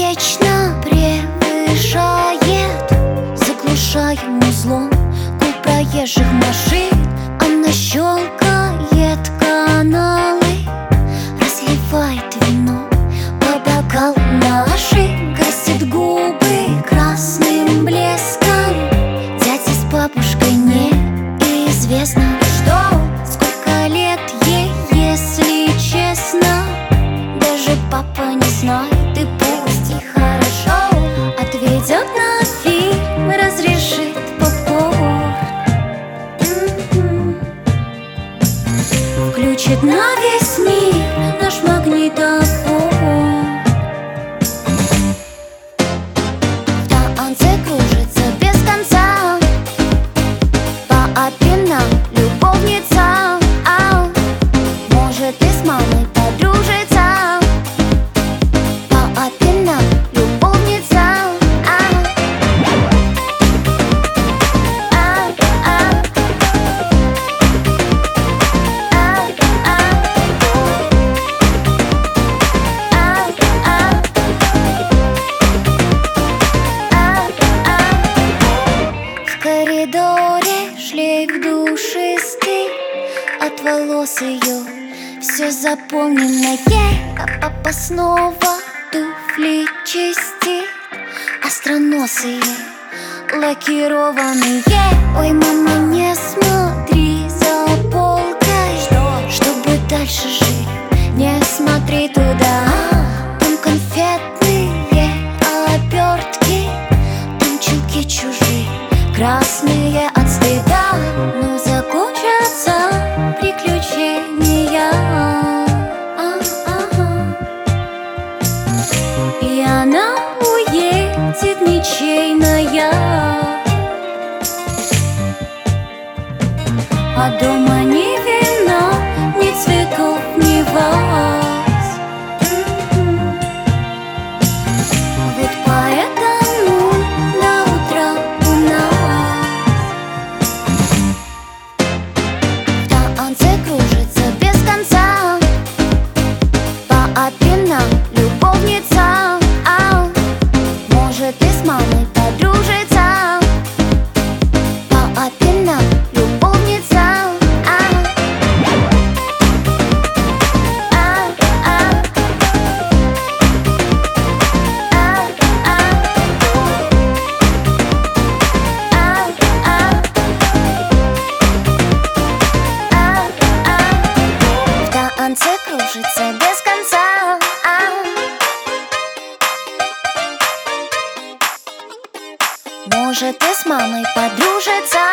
вечно превышает, заглушаем узлом гул проезжих машин. Она щелкает каналы, разливает вино по бокалам нашим, красит губы красным блеском. Дядя с бабушкой неизвестно что, сколько лет ей, если честно. Даже папа не знает, и пусть и хорошо. Отведет на фильм, разрешит попкорн, включит на весь мир наш магнитофон. В танце кружится без конца по опинам любовница. Может и с мамой подружится по опинам любовница. В коридоре шлейф душистый от волос ее, все заполненное. А папа снова туфли чистит, остроносые, лакированные. Ой, мама, не смотри за полкой, чтобы дальше жить, не смотри туда. Там конфетные обертки, там чулки чужие, красные от стыда. Но закончатся приключения, и она уедет ничейная, а дома ни вина, ни цветов, ни ваз. Вот поэтому на утро у нас в танце кружится без конца по опинам любовница. Может и с мамой подружится по опинам любовница. В танце кружится без конца. Может и с мамой подружится